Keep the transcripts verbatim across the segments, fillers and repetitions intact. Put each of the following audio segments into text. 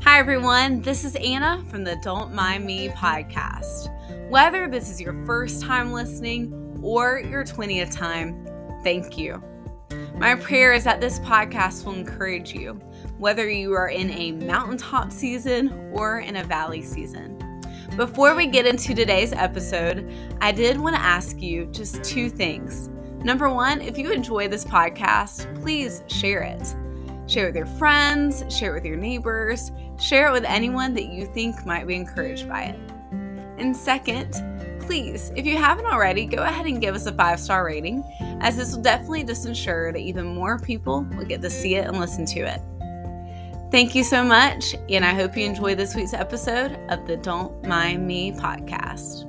Hi, everyone. This is Anna from the Don't Mind Me podcast. Whether this is your first time listening or your twentieth time, thank you. My prayer is that this podcast will encourage you, whether you are in a mountaintop season or in a valley season. Before we get into today's episode, I did want to ask you just two things. Number one, if you enjoy this podcast, please share it. Share it with your friends, share it with your neighbors, share it with anyone that you think might be encouraged by it. And second, please, if you haven't already, go ahead and give us a five-star rating, as this will definitely just ensure that even more people will get to see it and listen to it. Thank you so much, and I hope you enjoy this week's episode of the Don't Mind Me podcast.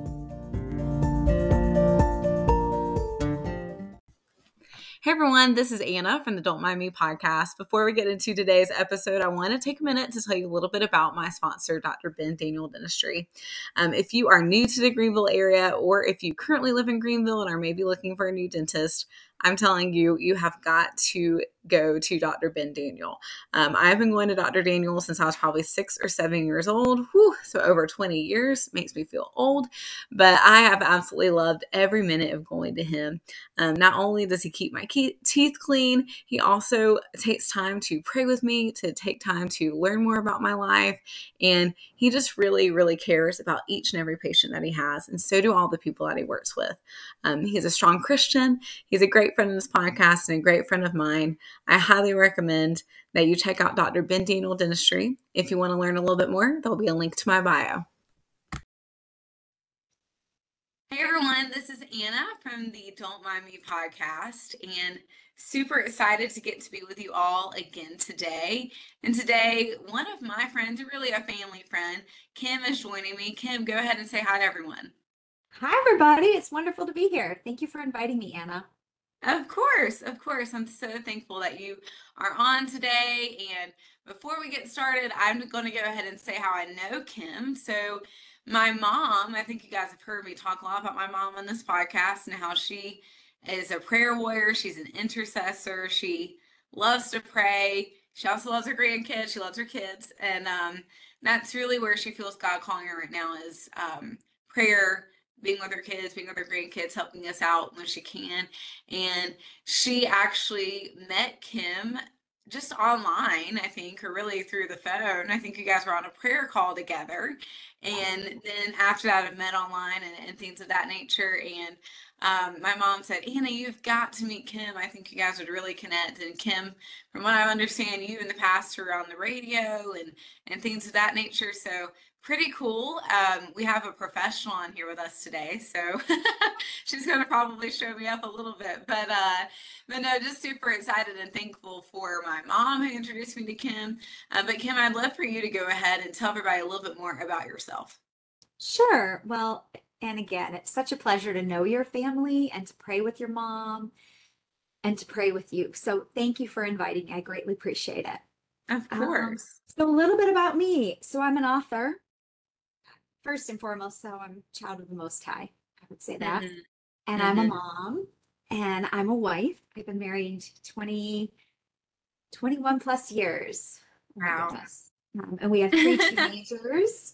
Hey everyone, this is Anna from the Don't Mind Me podcast. Before we get into today's episode, I want to take a minute to tell you a little bit about my sponsor, Doctor Ben Daniel Dentistry. Um, if you are new to the Greenville area, or if you currently live in Greenville and are maybe looking for a new dentist, I'm telling you, you have got to go to Doctor Ben Daniel. Um, I've been going to Doctor Daniel since I was probably six or seven years old. Whew, so over twenty years. Makes me feel old, but I have absolutely loved every minute of going to him. Um, not only does he keep my ke- teeth clean, he also takes time to pray with me, to take time to learn more about my life, and he just really, really cares about each and every patient that he has, and so do all the people that he works with. Um, he's a strong Christian. He's a great friend of this podcast and a great friend of mine. I highly recommend that you check out Doctor Ben Daniel Dentistry. If you want to learn a little bit more, there'll be a link to my bio. Hey everyone, this is Anna from the Don't Mind Me podcast, and super excited to get to be with you all again today. And today, one of my friends, really a family friend, Kim, is joining me. Kim, go ahead and say hi to everyone. Hi, everybody. It's wonderful to be here. Thank you for inviting me, Anna. Of course, of course. I'm so thankful that you are on today. And before we get started, I'm going to go ahead and say how I know Kim. So, my mom, I think you guys have heard me talk a lot about my mom on this podcast and how she is a prayer warrior. She's an intercessor. She loves to pray. She also loves her grandkids. She loves her kids. And um, that's really where she feels God calling her right now is um, prayer, being with her kids, being with her grandkids, helping us out when she can. And she actually met Kim just online, I think, or really through the phone. I think you guys were on a prayer call together. And then after that, I met online and, and things of that nature. And um, my mom said, Anna, you've got to meet Kim. I think you guys would really connect. And Kim, from what I understand, you in the past were on the radio and, and things of that nature. So pretty cool. Um, we have a professional on here with us today, so she's going to probably show me up a little bit. But uh, but no, just super excited and thankful for my mom who introduced me to Kim. Uh, but Kim, I'd love for you to go ahead and tell everybody a little bit more about yourself. Sure. Well, and again, it's such a pleasure to know your family and to pray with your mom and to pray with you. So thank you for inviting me. I greatly appreciate it. Of Um, course. so a little bit about me. So I'm an author, first and foremost. So I'm a child of the Most High. I would say that. Mm-hmm. And I'm a Mm-hmm. mom and I'm a wife. I've been married twenty, twenty-one plus years. Oh my Wow. goodness. Um, and we have three teenagers.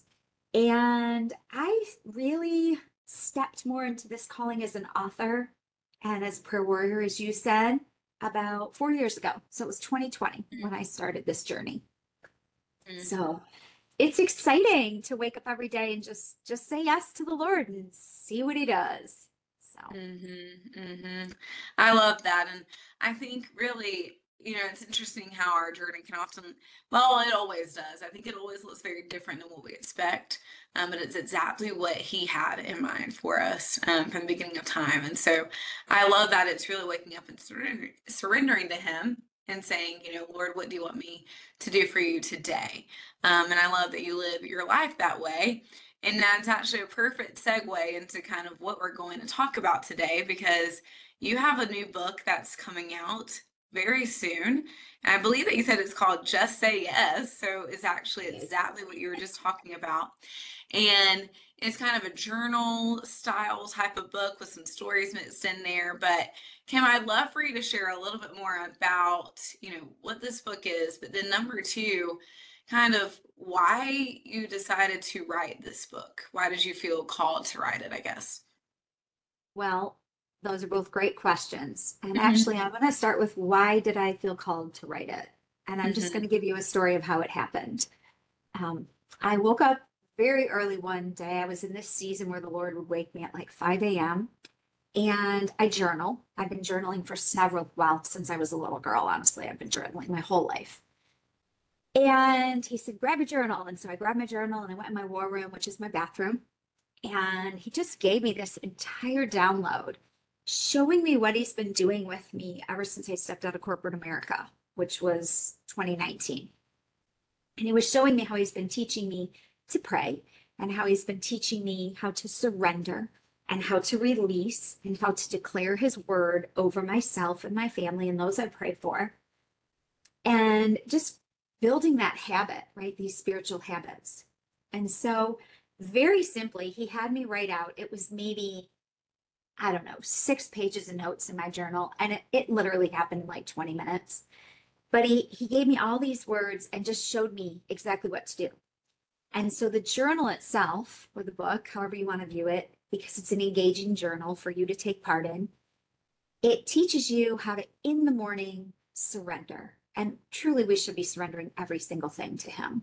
And I really stepped more into this calling as an author and as a prayer warrior, as you said, about four years ago. So it was twenty twenty when I started this journey. Mm-hmm. So it's exciting to wake up every day and just just say yes to the Lord and see what he does. So Mm-hmm, mm-hmm. I love that. And I think really, you know, it's interesting how our journey can often, well, it always does. I think it always looks very different than what we expect. Um, but it's exactly what he had in mind for us um, from the beginning of time. And so I love that it's really waking up and surrender, surrendering to him and saying, you know, Lord, what do you want me to do for you today? Um, and I love that you live your life that way. And that's actually a perfect segue into kind of what we're going to talk about today because you have a new book that's coming out very soon. And I believe that you said it's called Just Say Yes. So it's actually yes. exactly what you were just talking about. And it's kind of a journal style type of book with some stories mixed in there. But Kim, I'd love for you to share a little bit more about, you know, what this book is. But then number two, kind of why you decided to write this book. Why did you feel called to write it, I guess? Well, those are both great questions. And Hmm. actually, I'm going to start with why did I feel called to write it? And I'm just going Hmm. to give you a story of how it happened. Um, I woke up very early one day. I was in this season where the Lord would wake me at like five a m and I journal. I've been journaling for several, well, since I was a little girl, honestly, I've been journaling my whole life. And he said, grab a journal. And so I grabbed my journal and I went in my war room, which is my bathroom. And he just gave me this entire download, showing me what he's been doing with me ever since I stepped out of corporate America, which was twenty nineteen. And he was showing me how he's been teaching me to pray and how he's been teaching me how to surrender and how to release and how to declare his word over myself and my family and those I pray for. And just building that habit, right? These spiritual habits. And so, very simply, he had me write out, it was maybe, I don't know, six pages of notes in my journal. And it, it literally happened in like twenty minutes. But he, he gave me all these words and just showed me exactly what to do. And so the journal itself, or the book, however you want to view it, because it's an engaging journal for you to take part in, it teaches you how to, in the morning, surrender. And truly, we should be surrendering every single thing to him.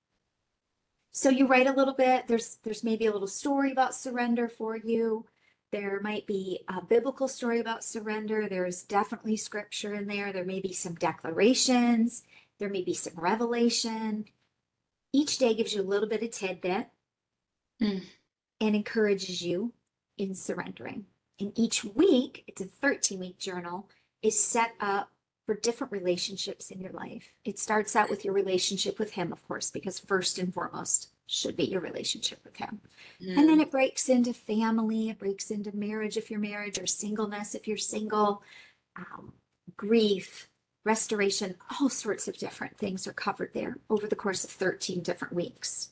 So you write a little bit, there's there's maybe a little story about surrender for you. There might be a biblical story about surrender. There's definitely scripture in there. There may be some declarations. There may be some revelation. Each day gives you a little bit of tidbit Mm. and encourages you in surrendering. And each week, it's a thirteen week journal, is set up for different relationships in your life. It starts out with your relationship with him, of course, because first and foremost should be your relationship with him. And then Mm. it breaks into family, it breaks into marriage if you're married, or singleness if you're single, um, grief, restoration, all sorts of different things are covered there over the course of thirteen different weeks.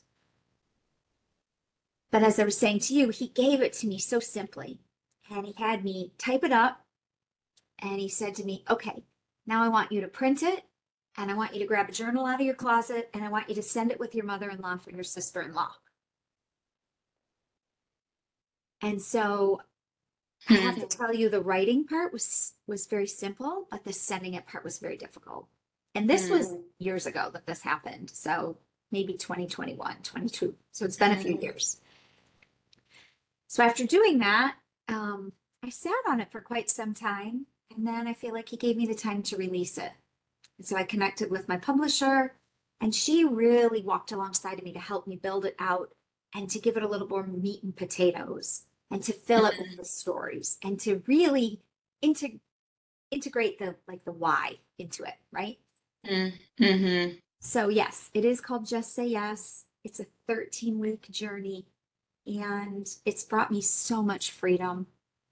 But as I was saying to you, he gave it to me so simply. And he had me type it up. And he said to me, okay, now I want you to print it. And I want you to grab a journal out of your closet. And I want you to send it with your mother in law for your sister in law. And so I have to Mm. tell you, the writing part was was very simple, but the sending it part was very difficult. And this Mm. was years ago that this happened. So maybe twenty twenty-one, twenty-two. So it's been a few Mm. years. So after doing that, um, I sat on it for quite some time. And then I feel like he gave me the time to release it. And so I connected with my publisher, and she really walked alongside of me to help me build it out and to give it a little more meat and potatoes and to fill it with Mm. the stories and to really integ- integrate the like the why into it, right? Mm. Mhm. So yes, it is called Just Say Yes. It's a thirteen week journey and it's brought me so much freedom,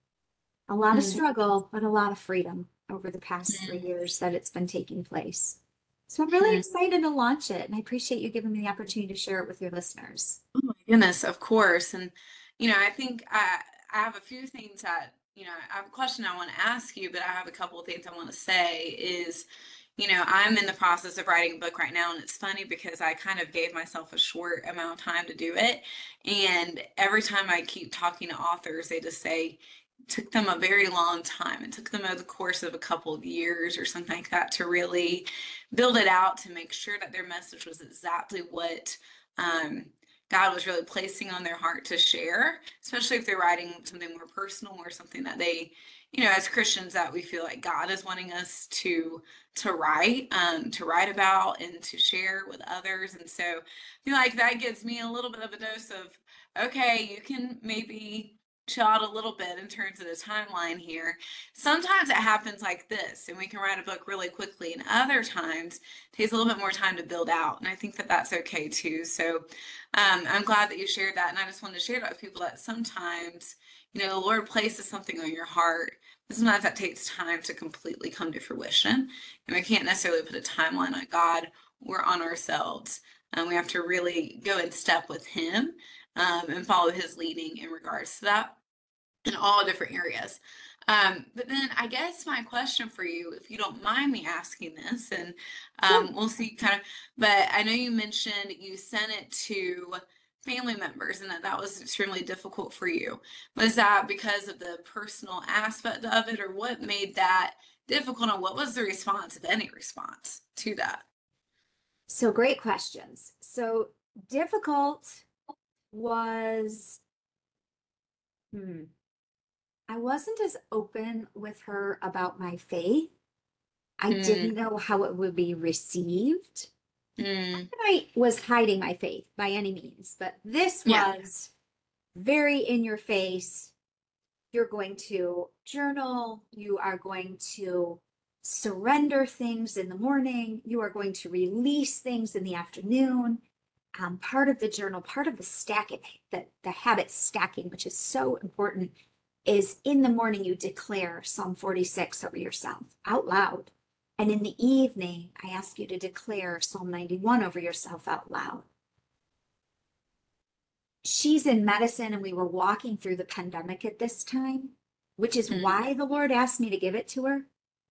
a lot of Mm. struggle, but a lot of freedom over the past three Mm. years that it's been taking place. So I'm really Mm. excited to launch it, and I appreciate you giving me the opportunity to share it with your listeners. Oh my goodness, of course. And, you know, I think I, I have a few things that, you know, I have a question I want to ask you, but I have a couple of things I want to say is, you know, I'm in the process of writing a book right now, and it's funny because I kind of gave myself a short amount of time to do it. And every time I keep talking to authors, they just say, it took them a very long time. It took them over the course of a couple of years or something like that to really build it out to make sure that their message was exactly what um, God was really placing on their heart to share, especially if they're writing something more personal or something that they, you know, as Christians that we feel like God is wanting us to to write, um, to write about and to share with others. And so I feel like that gives me a little bit of a dose of, okay, you can maybe chill out a little bit in terms of the timeline here. Sometimes it happens like this, and we can write a book really quickly, and other times it takes a little bit more time to build out. And I think that that's okay too. So um, I'm glad that you shared that. And I just wanted to share that with people that sometimes, you know, the Lord places something on your heart, but sometimes that takes time to completely come to fruition. And we can't necessarily put a timeline on God or on ourselves. Um, we have to really go in step with Him um, and follow His leading in regards to that in all different areas. Um, but then I guess my question for you, if you don't mind me asking this, and Sure. um, we'll see kind of, but I know you mentioned you sent it to family members and that that was extremely difficult for you. Was that because of the personal aspect of it, or what made that difficult, and what was the response, if any response, to that? So great questions. So difficult was, hmm, I wasn't as open with her about my faith. I Mm, didn't know how it would be received. mm, I was hiding my faith by any means, but this yeah. was very in your face. You're going to journal. You are going to surrender things in the morning. You are going to release things in the afternoon. Um, part of the journal, part of the stacking, the, the habit stacking, which is so important, is in the morning you declare Psalm forty-six over yourself out loud. And in the evening, I ask you to declare Psalm ninety-one over yourself out loud. She's in medicine, and we were walking through the pandemic at this time, which is Mm, why the Lord asked me to give it to her,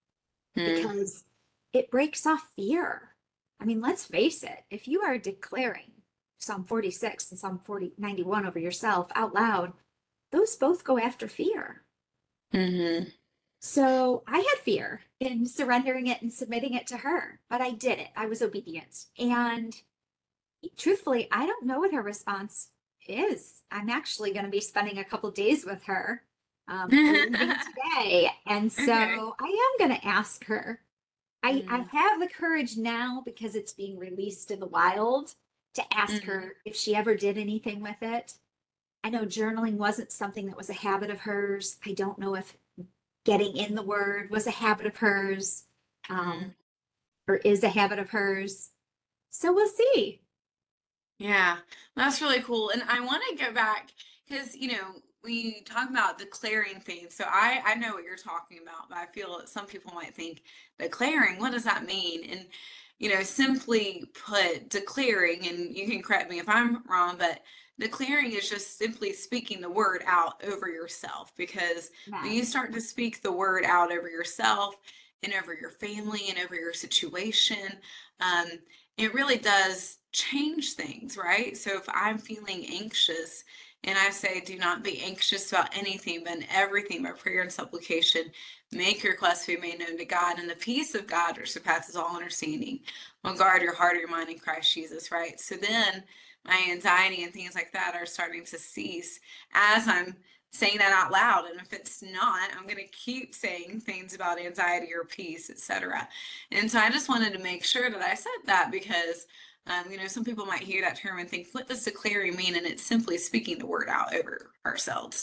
mm, because it breaks off fear. I mean, let's face it, if you are declaring Psalm forty-six and Psalm forty ninety-one over yourself out loud, those both go after fear. mm-hmm. So I had fear in surrendering it and submitting it to her, but I did it. I was obedient. And truthfully, I don't know what her response is. I'm actually going to be spending a couple days with her, um, leaving today. And Okay. so I am going to ask her. I, I Mm, have the courage now because it's being released in the wild to ask mm, her if she ever did anything with it. I know journaling wasn't something that was a habit of hers. I don't know if getting in the word was a habit of hers, um, mm. or is a habit of hers. So we'll see. Yeah, that's really cool. And I want to go back because, you know, we talk about declaring things. So I I know what you're talking about, but I feel that some people might think declaring, what does that mean? And, you know, simply put, declaring, and you can correct me if I'm wrong, but declaring is just simply speaking the word out over yourself. Because when you Amen. start to speak the word out over yourself and over your family and over your situation, um, it really does change things, right? So if I'm feeling anxious and I say, do not be anxious about anything, but in everything by prayer and supplication, make your requests be made known to God, and the peace of God, which surpasses all understanding, will guard your heart or your mind in Christ Jesus, right? So then my anxiety and things like that are starting to cease as I'm saying that out loud. And if it's not, I'm going to keep saying things about anxiety or peace, et cetera. And so I just wanted to make sure that I said that because, um, you know, some people might hear that term and think, what does declaring mean? And it's simply speaking the word out over ourselves.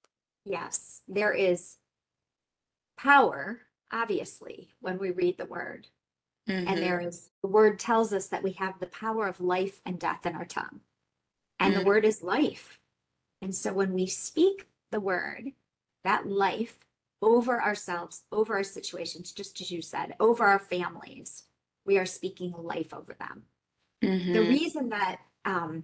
Yes, there is power, obviously, when we read the word. And Mm-hmm. there is, the word tells us that we have the power of life and death in our tongue. And the Mm-hmm. word is life. And so when we speak the word, that life over ourselves, over our situations, just as you said, over our families, we are speaking life over them. The Mm-hmm. reason that um,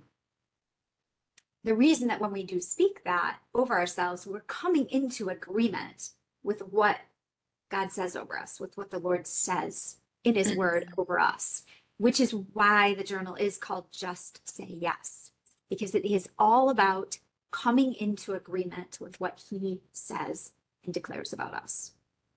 the reason that when we do speak that over ourselves, we're coming into agreement with what God says over us, with what the Lord says in his word over us, which is why the journal is called Just Say Yes, because it is all about coming into agreement with what he says and declares about us.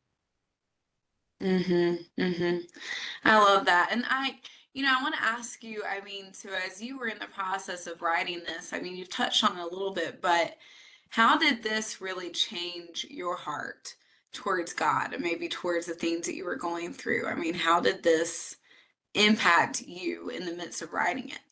Mm-hmm. Mm-hmm. I love that. And I, you know, I want to ask you, I mean, so as you were in the process of writing this, I mean, you've touched on it a little bit, but how did this really change your heart towards God and maybe towards the things that you were going through? I mean, how did this impact you in the midst of writing it?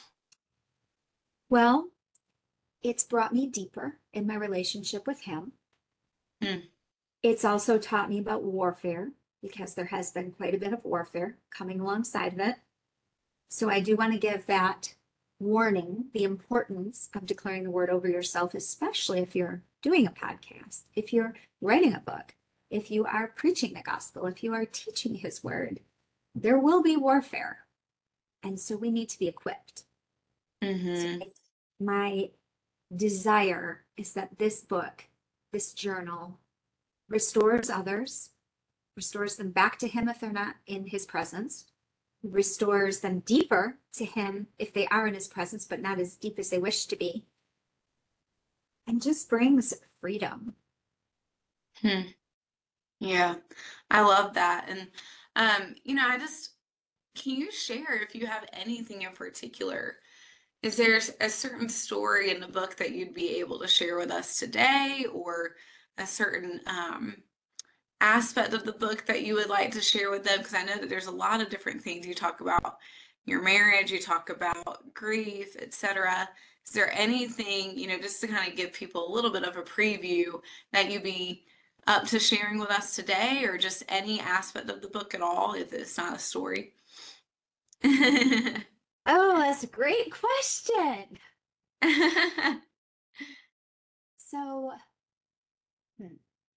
Well, it's brought me deeper in my relationship with him. Mm, It's also taught me about warfare because there has been quite a bit of warfare coming alongside of it. So I do want to give that warning, the importance of declaring the word over yourself, especially if you're doing a podcast, if you're writing a book, if you are preaching the gospel, if you are teaching his word, there will be warfare. And so we need to be equipped. So mm-hmm. my desire is that this book, this journal, restores others, restores them back to him if they're not in his presence, restores them deeper to him if they are in his presence, but not as deep as they wish to be, and just brings freedom. Hmm. Yeah, I love that. And, um, you know, I just, can you share if you have anything in particular? Is there s- a certain story in the book that you'd be able to share with us today, or a certain um, aspect of the book that you would like to share with them? Because I know that there's a lot of different things you talk about your marriage, you talk about grief, et cetera. Is there anything, you know, just to kind of give people a little bit of a preview that you'd be up to sharing with us today, or just any aspect of the book at all, if it's not a story? Oh, that's a great question. So, hmm,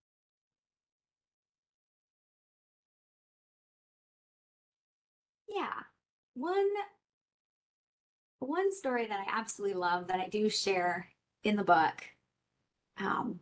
yeah, one one story that I absolutely love that I do share in the book. Um,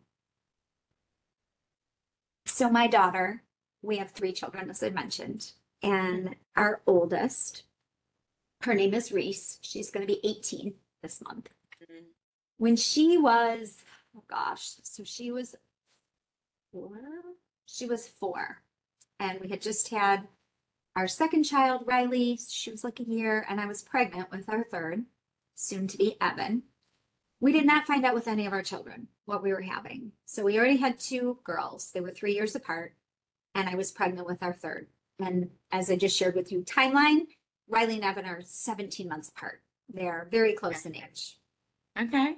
so my daughter, we have three children, as I mentioned, and our oldest, her name is Reese. She's going to be eighteen this month. When she was, oh gosh, so she was four. She was four, and we had just had our second child, Riley. She was like a year, and I was pregnant with our third, soon to be Evan. We did not find out with any of our children what we were having. So we already had two girls. They were three years apart, and I was pregnant with our third. And as I just shared with you, timeline, Riley and Evan are seventeen months apart. They are very close in age. Okay.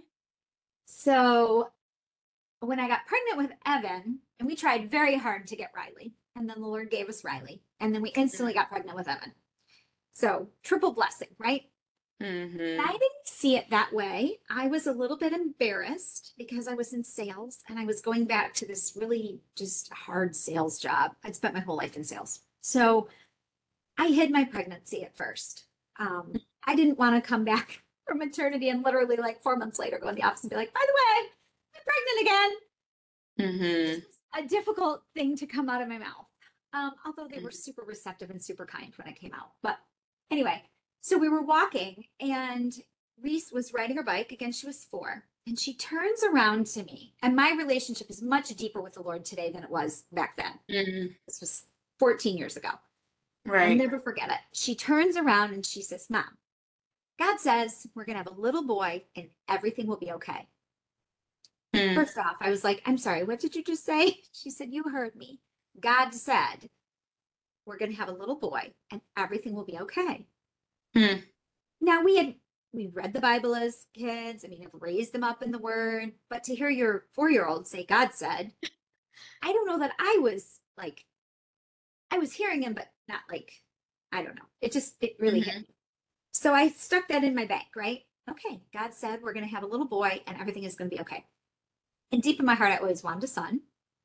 So when I got pregnant with Evan, and we tried very hard to get Riley, and then the Lord gave us Riley, and then we instantly got pregnant with Evan. So triple blessing, right? Mm-hmm. I didn't see it that way. I was a little bit embarrassed because I was in sales and I was going back to this really just hard sales job. I'd spent my whole life in sales. So I hid my pregnancy at first. Um, I didn't want to come back from maternity and literally like four months later go in the office and be like, by the way, I'm pregnant again. Mm-hmm. It was a difficult thing to come out of my mouth. Um, although they were super receptive and super kind when it came out. But anyway, so we were walking and Reese was riding her bike. Again, she was four. And she turns around to me. And my relationship is much deeper with the Lord today than it was back then. Mm-hmm. This was fourteen years ago. I'll Right. never forget it. She turns around and she says, Mom, God says we're going to have a little boy and everything will be okay. Mm. First off, I was like, I'm sorry, what did you just say? She said, you heard me. God said we're going to have a little boy and everything will be okay. Mm. Now we had we read the Bible as kids. I mean, I've raised them up in the word, but to hear your four-year-old say God said, I don't know that I was like I was hearing him, but not like I don't know. It just it really hit Mm-hmm. me. So I stuck that in my bank, right? Okay, God said we're going to have a little boy and everything is going to be okay. And deep in my heart, I always wanted a son.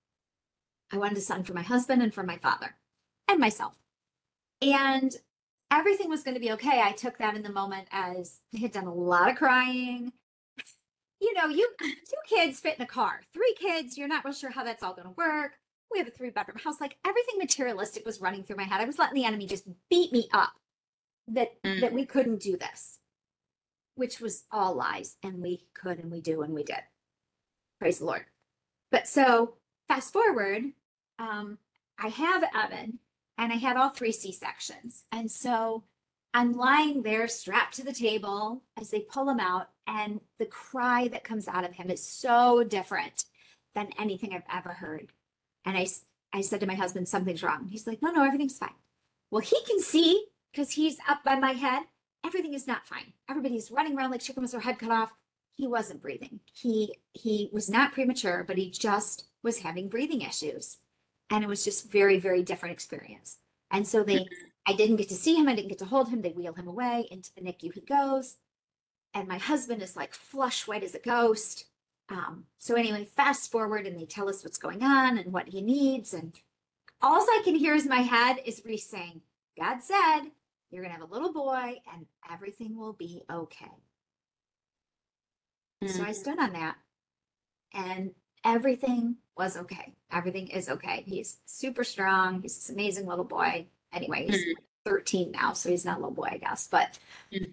I wanted a son for my husband and for my father and myself. And everything was going to be okay. I took that in the moment as I had done a lot of crying. You know, you two kids fit in a car, three kids, you're not real sure how that's all going to work. We have a three bedroom house. Like everything materialistic was running through my head. I was letting the enemy just beat me up that Mm. that we couldn't do this, which was all lies. And we could and we do and we did. Praise the Lord. But so fast forward, um, I have Evan and I had all three C-sections. And so I'm lying there strapped to the table as they pull him out. And the cry that comes out of him is so different than anything I've ever heard. And I, I said to my husband, something's wrong. He's like, no, no, everything's fine. Well, he can see because he's up by my head. Everything is not fine. Everybody's running around like chicken with their head cut off. He wasn't breathing. He he was not premature, but he just was having breathing issues. And it was just very, very different experience. And so they I didn't get to see him, I didn't get to hold him. They wheel him away into the N I C U he goes. And my husband is like flush white as a ghost. Um, so anyway, fast forward and they tell us what's going on and what he needs. And all I can hear is my head is Reese saying, God said, you're gonna have a little boy and everything will be okay. So I Mm. stood on that. And everything was okay. Everything is okay. He's super strong. He's this amazing little boy. Anyway, he's Mm, like thirteen now, so he's not a little boy, I guess. But mm,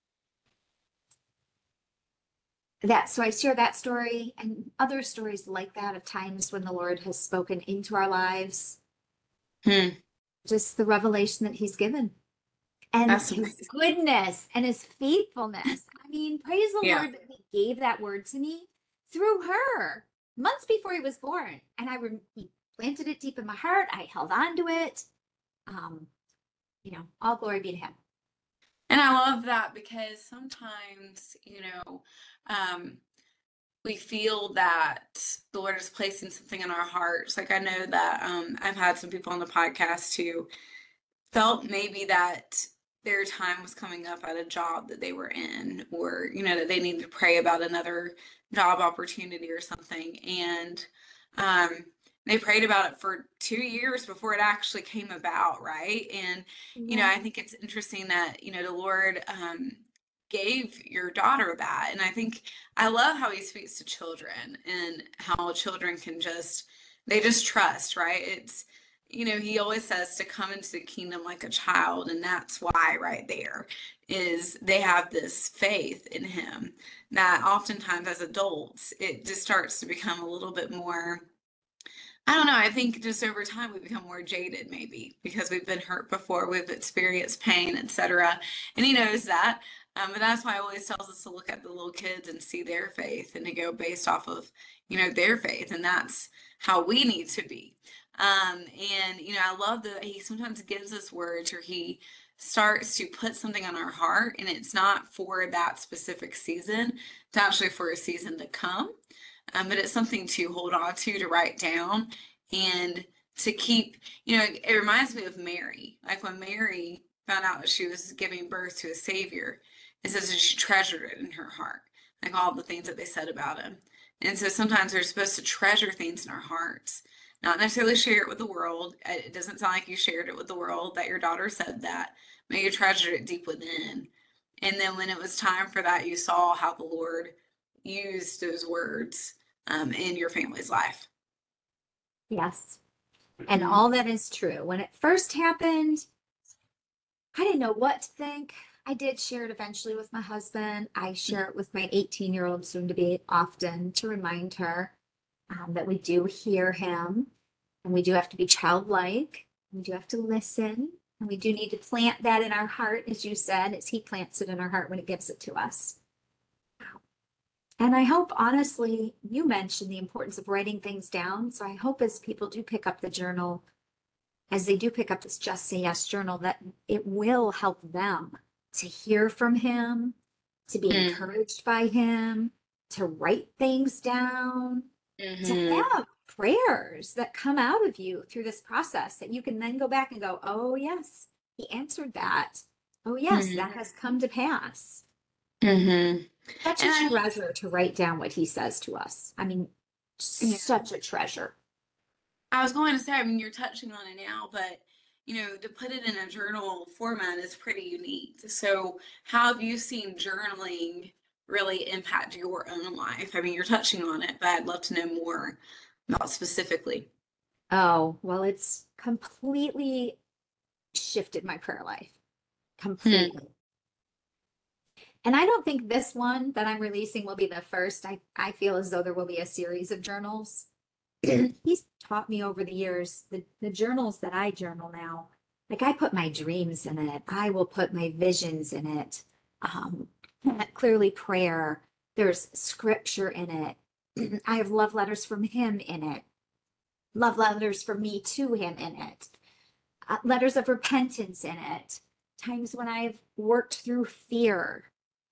that, so I share that story and other stories like that of times when the Lord has spoken into our lives, mm. just the revelation that he's given and That's his amazing. goodness and his faithfulness. I mean, praise the Yeah. Lord that he gave that word to me through her months before he was born. And I rem- he planted it deep in my heart. I held on to it. Um, you know, all glory be to him. And I love that because sometimes, you know, um, we feel that the Lord is placing something in our hearts. Like I know that um, I've had some people on the podcast who felt maybe that their time was coming up at a job that they were in, or, you know, that they needed to pray about another job opportunity or something. And um, they prayed about it for two years before it actually came about, right? And, you know, Yeah. I think it's interesting that, you know, the Lord um, gave your daughter that. And I think I love how he speaks to children and how children can just, they just trust, right? It's, you know, he always says to come into the kingdom like a child, and that's why right there is they have this faith in him that oftentimes as adults it just starts to become a little bit more. I don't know. I think just over time we become more jaded, maybe because we've been hurt before, we've experienced pain, et cetera. And he knows that. Um, but that's why he always tells us to look at the little kids and see their faith and to go based off of, you know, their faith. And that's how we need to be. Um, and, you know, I love that he sometimes gives us words or he starts to put something on our heart and it's not for that specific season. It's actually for a season to come. Um, but it's something to hold on to, to write down, and to keep, you know, it, it reminds me of Mary. Like when Mary found out that she was giving birth to a Savior, it says that she treasured it in her heart, like all the things that they said about him. And so sometimes we're supposed to treasure things in our hearts, not necessarily share it with the world. It doesn't sound like you shared it with the world that your daughter said that, but you treasured it deep within. And then when it was time for that, you saw how the Lord used those words um, in your family's life. Yes. And Mm, all that is true. When it first happened, I didn't know what to think. I did share it eventually with my husband. I share it with my eighteen year old soon to be often to remind her um, that we do hear him and we do have to be childlike. We do have to listen and we do need to plant that in our heart, as you said, as he plants it in our heart when he gives it to us. And I hope, honestly, you mentioned the importance of writing things down. So I hope as people do pick up the journal, as they do pick up this Just Say Yes journal, that it will help them to hear from him, to be mm, encouraged by him, to write things down, to mhm, have prayers that come out of you through this process that you can then go back and go, oh, yes, he answered that. Oh, yes, mhm, that has come to pass. mhm. Such And a I, treasure to write down what he says to us. I mean, yeah, such a treasure. I was going to say, I mean, you're touching on it now, but you know, to put it in a journal format is pretty unique. So, how have you seen journaling really impact your own life? I mean, you're touching on it, but I'd love to know more about specifically. Oh, well, it's completely shifted my prayer life. Hmm. Completely. And I don't think this one that I'm releasing will be the first. I, I feel as though there will be a series of journals. He's taught me over the years the, the journals that I journal now. Like I put my dreams in it. I will put my visions in it. Um, clearly prayer. There's scripture in it. I have love letters from him in it. Love letters from me to him in it. Uh, letters of repentance in it. Times when I've worked through fear.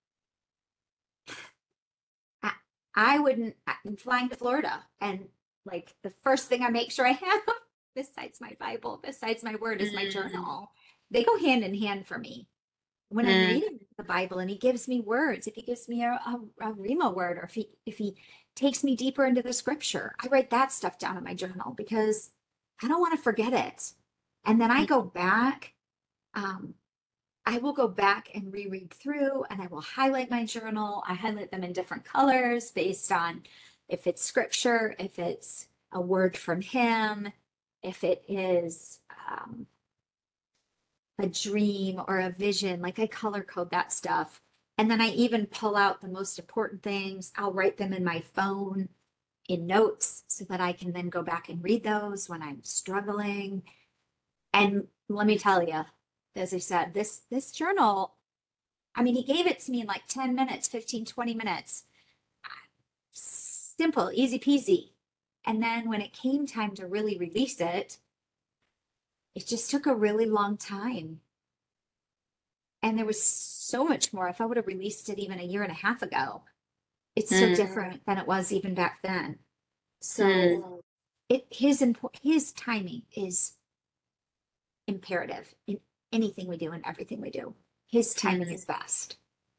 I, I wouldn't, I'm flying to Florida and like the first thing I make sure I have besides my Bible, besides my word is my Mm, journal. They go hand in hand for me. When I'm mm, reading the Bible and he gives me words, if he gives me a, a, a Rima word or if he if he takes me deeper into the scripture, I write that stuff down in my journal because I don't want to forget it. And then I mm, go back um, I will go back and reread through and I will highlight my journal. I highlight them in different colors based on If it's scripture, if it's a word from him, if it is um, a dream or a vision, like I color code that stuff. And then I even pull out the most important things. I'll write them in my phone in notes so that I can then go back and read those when I'm struggling. And let me tell you, as I said, this this journal, I mean, he gave it to me in like ten minutes, fifteen, twenty minutes. Simple, easy peasy. And then when it came time to really release it, it just took a really long time. And there was so much more. If I would have released it even a year and a half ago, it's so Mm, different than it was even back then. mm, So it his import his timing is imperative in anything we do and everything we do. His timing mm, is best.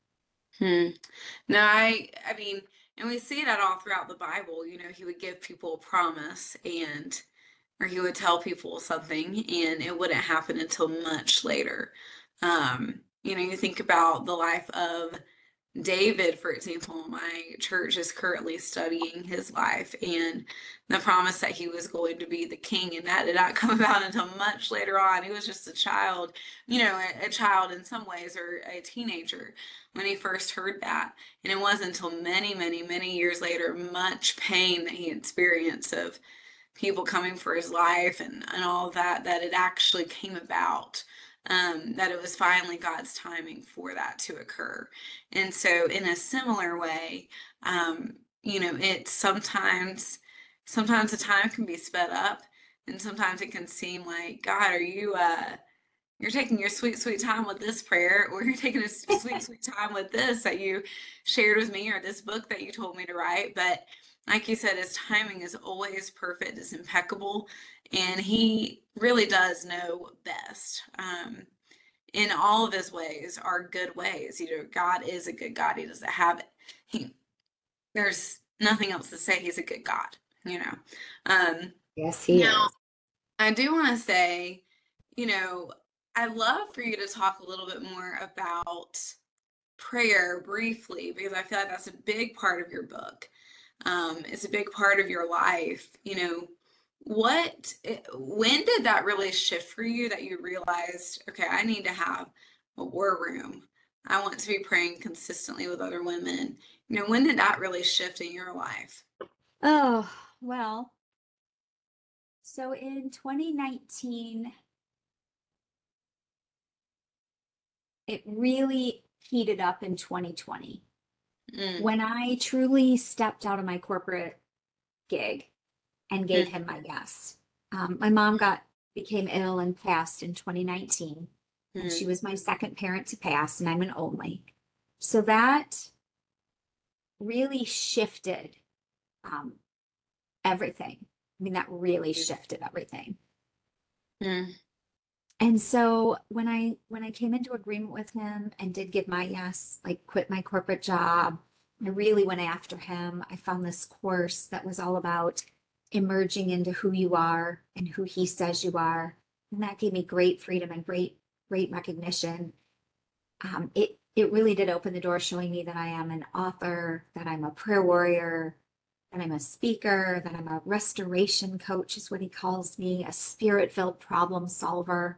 mm. No, I, I mean, and we see that all throughout the Bible. You know, he would give people a promise and, or he would tell people something and it wouldn't happen until much later. Um, you know, you think about the life of David, for example. My church is currently studying his life and the promise that he was going to be the king, and that did not come about until much later on. He was just a child, you know, a, a child in some ways, or a teenager when he first heard that. And it wasn't until many, many, many years later, much pain that he experienced of people coming for his life and, and all of that, that it actually came about. Um, that it was finally God's timing for that to occur. And so, in a similar way, um, you know, it's sometimes, sometimes the time can be sped up, and sometimes it can seem like, God, are you, uh, you're taking your sweet, sweet time with this prayer, or you're taking a sweet, sweet time with this that you shared with me, or this book that you told me to write. But like you said, his timing is always perfect, it's impeccable, and he really does know best. Um, in all of his ways are good ways. You know, God is a good God. He doesn't have it. He there's nothing else to say. He's a good God, you know. Um, Yes, he now is. I do want to say, you know, I'd love for you to talk a little bit more about prayer briefly because I feel like that's a big part of your book. Um, it's a big part of your life. You know, what, eh, when did that really shift for you that you realized, okay, I need to have a war room. I want to be praying consistently with other women. You know, when did that really shift in your life? Oh, well, so in twenty nineteen, it really heated up in twenty twenty Mm, when I truly stepped out of my corporate gig and gave mm, him my yes. Um, my mom got became ill and passed in twenty nineteen, and she mm, was my second parent to pass, and I'm an only. So that really shifted um, everything. I mean, that really shifted everything. mm, And so when I when I came into agreement with him and did give my yes, like quit my corporate job, I really went after him. I found this course that was all about emerging into who you are and who he says you are. And that gave me great freedom and great, great recognition. Um, it it really did open the door, showing me that I am an author, that I'm a prayer warrior, that I'm a speaker, that I'm a restoration coach, is what he calls me, a spirit-filled problem solver.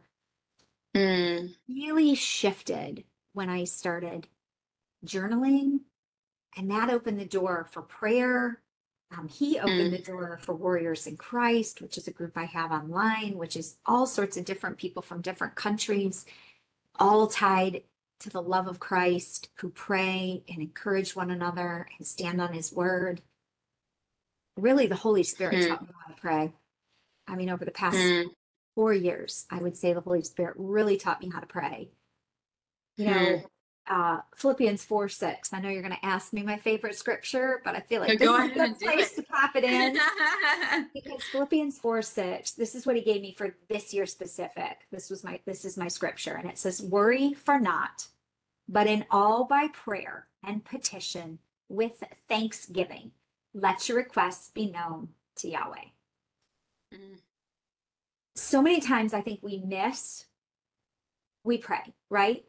mm, Really shifted when I started journaling, and that opened the door for prayer. Um, he opened the mm, door for Warriors in Christ, which is a group I have online, which is all sorts of different people from different countries, all tied to the love of Christ, who pray and encourage one another and stand on his word. Really, the Holy Spirit mm, taught me how to pray. I mean, over the past mm, four years, I would say the Holy Spirit really taught me how to pray. You mm. know, uh, Philippians four six. I know you're going to ask me my favorite scripture, but I feel So like this go is a ahead good and do place to pop it in it. because Philippians four six, this is what he gave me for this year specific. This was my, this is my scripture. And it says, worry for naught, but in all by prayer and petition with thanksgiving, let your requests be known to Yahweh. Mm, So many times I think we miss, we pray, right?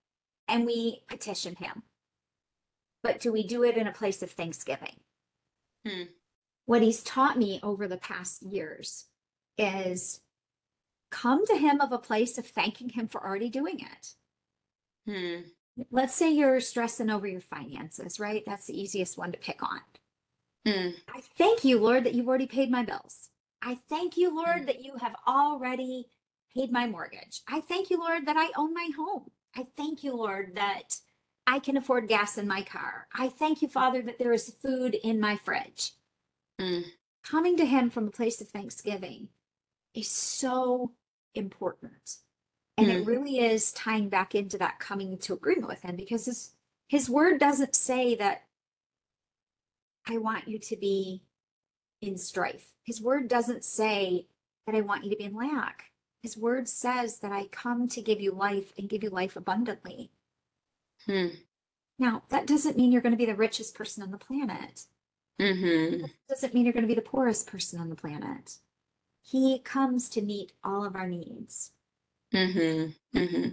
And we petition him. But do we do it in a place of thanksgiving? Hmm. What he's taught me over the past years is come to him of a place of thanking him for already doing it. Hmm. Let's say you're stressing over your finances, right? That's the easiest one to pick on. Hmm. I thank you, Lord, that you've already paid my bills. I thank you, Hmm. Lord, that you have already paid my mortgage. I thank you, Lord, that I own my home. I thank you, Lord, that I can afford gas in my car. I thank you, Father, that there is food in my fridge. Hmm. Coming to him from a place of thanksgiving is so important. And it Hmm. really is tying back into that coming into agreement with him because his his word doesn't say that I want you to be in strife. His word doesn't say that I want you to be in lack. His word says that I come to give you life and give you life abundantly. Hmm. Now, that doesn't mean you're going to be the richest person on the planet. Hmm. That doesn't mean you're going to be the poorest person on the planet. He comes to meet all of our needs. Hmm. Hmm.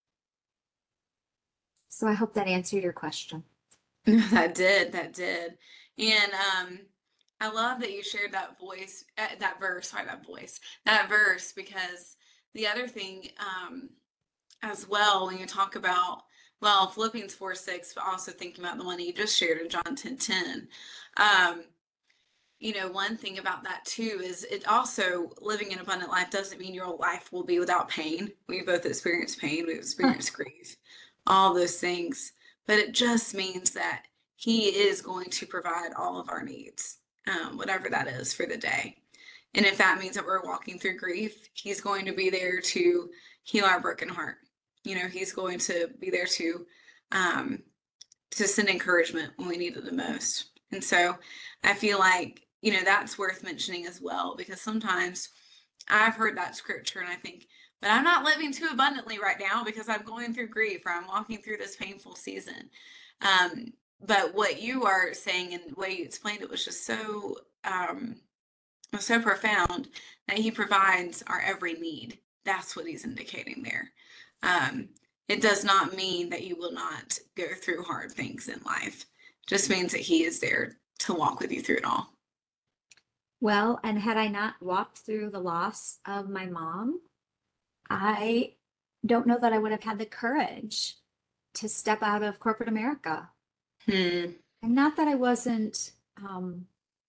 So I hope that answered your question. That did, that did. And um I love that you shared that voice, uh, that verse, sorry, that voice, that verse, because the other thing um as well when you talk about, well, Philippians four six, but also thinking about the one you just shared in John ten ten. Um, you know, one thing about that too is it also living an abundant life doesn't mean your life will be without pain. We both experience pain, we experience grief, all those things. But it just means that He is going to provide all of our needs, um, whatever that is for the day. And if that means that we're walking through grief, He's going to be there to heal our broken heart. You know, He's going to be there to um, to send encouragement when we need it the most. And so I feel like, you know, that's worth mentioning as well, because sometimes I've heard that scripture and I think, but I'm not living too abundantly right now because I'm going through grief or I'm walking through this painful season. Um, but what you are saying and the way you explained it was just so um, was so profound that He provides our every need. That's what He's indicating there. Um, it does not mean that you will not go through hard things in life. It just means that He is there to walk with you through it all. Well, and had I not walked through the loss of my mom, I don't know that I would have had the courage to step out of corporate America. Hmm. And not that I wasn't, um,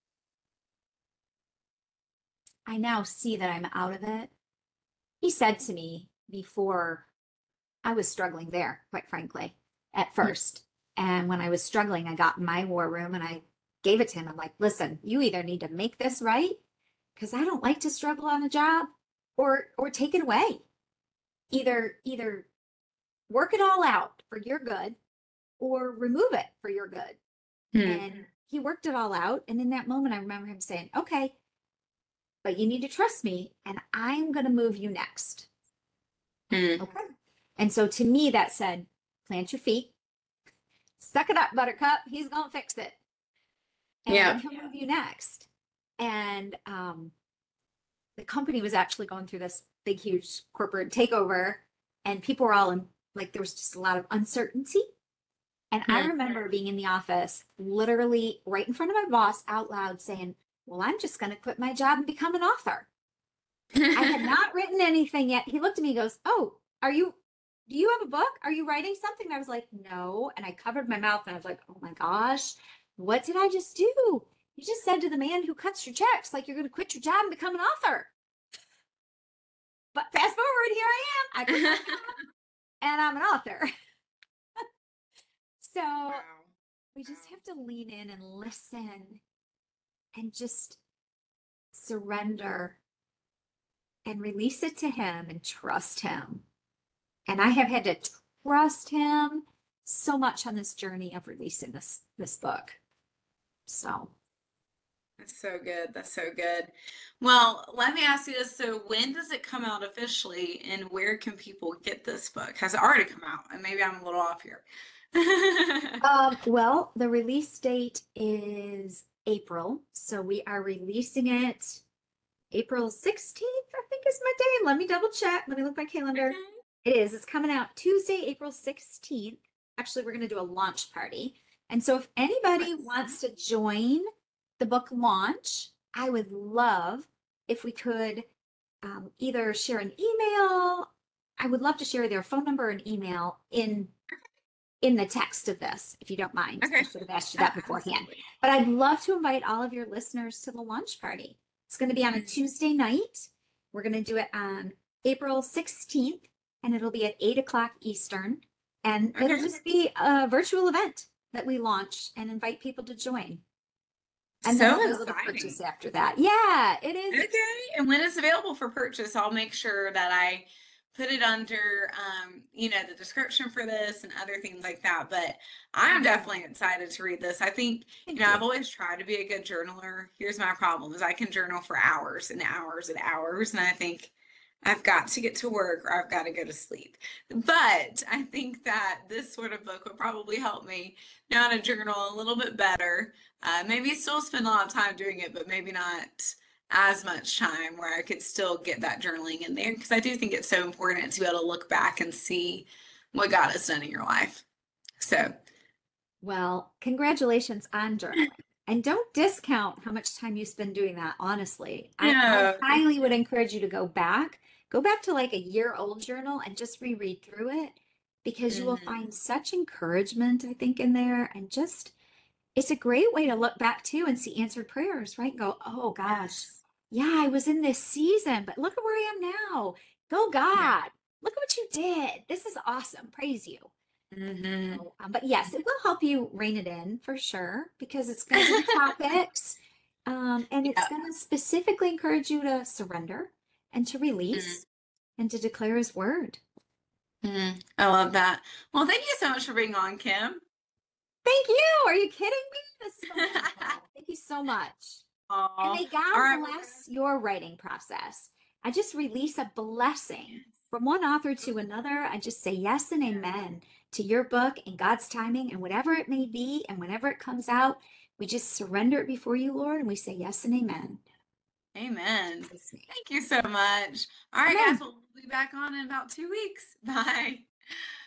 I now see that I'm out of it. He said to me before I was struggling there, quite frankly, at first. And when I was struggling, I got in my war room and I gave it to him. I'm like, listen, you either need to make this right because I don't like to struggle on a job or or take it away. Either either work it all out for your good or remove it for your good. Hmm. And he worked it all out. And in that moment, I remember him saying, okay, but you need to trust me and I'm going to move you next. Hmm. Okay. And so to me, that said, plant your feet, suck it up, buttercup. He's going to fix it Yeah. and he'll move you next. And um, the company was actually going through this big, huge corporate takeover, and people were all in, like, there was just a lot of uncertainty. And I Hmm. remember being in the office, literally right in front of my boss out loud saying, well, I'm just going to quit my job and become an author. I had not written anything yet. He looked at me and goes, oh, are you, do you have a book? Are you writing something? And I was like, no. And I covered my mouth and I was like, oh my gosh, what did I just do? You just said to the man who cuts your checks, like you're going to quit your job and become an author. But fast forward, here I am. I quit my job and I'm an author. So Wow. we just have to lean in and listen and just surrender and release it to him and trust him. And I have had to trust him so much on this journey of releasing this this book. So, That's so good. That's so good. Well, let me ask you this. So when does it come out officially and where can people get this book? Has it already come out? And maybe I'm a little off here. um, well, the release date is April. So we are releasing it April sixteenth, I think is my day. Let me double check. Let me look at my calendar. Okay. It is. It's coming out Tuesday, April sixteenth. Actually, we're going to do a launch party. And so if anybody Nice. wants to join the book launch, I would love if we could um, either share an email. I would love to share their phone number and email in in the text of this, if you don't mind. I Okay. should have asked you Oh, that beforehand. absolutely. But I'd love to invite all of your listeners to the launch party. It's going to be on a Mm. Tuesday night. We're going to do it on April sixteenth, and it'll be at eight o'clock Eastern. And it'll Okay. just be a virtual event that we launch and invite people to join. And then So they'll be able to exciting. purchase after that. Yeah, it is. Okay. And when it's available for purchase, I'll make sure that I put it under, um, you know, the description for this and other things like that. But I'm definitely excited to read this. I think, you Thank know, I've you. always tried to be a good journaler. Here's my problem is I can journal for hours and hours and hours. And I think I've got to get to work or I've got to go to sleep. But I think that this sort of book would probably help me know how to journal a little bit better. Uh, maybe still spend a lot of time doing it, but maybe not as much time where I could still get that journaling in there because I do think it's so important to be able to look back and see what God has done in your life. So, Well, congratulations on journaling. And don't discount how much time you spend doing that, honestly. I, I no, thank highly would you. encourage you to go back, go back to like a year old journal and just reread through it because you will Mhm. find such encouragement, I think, in there. And just, it's a great way to look back too and see answered prayers, right? And go, oh gosh, Yes. yeah, I was in this season, but look at where I am now. Go, Yeah. God. Look at what you did. This is awesome. Praise you. Hmm. So, um, but yes, it will help you rein it in for sure because it's going to give you topics, um, and it's Yeah. going to specifically encourage you to surrender and to release and to declare His word. Mm-hmm. I love that. Well, thank you so much for being on, Kim. Thank you. Are you kidding me? That's so wonderful. Thank you so much. And Aw. may All God right. We're bless your writing process. I just release a blessing from one author to another. I just say yes and amen to your book and God's timing and whatever it may be. And whenever it comes out, we just surrender it before you, Lord, and we say yes and amen. gonna- Amen. Praise me. Thank you so much. All right, guys. Amen. We'll be back on in about two weeks. Bye.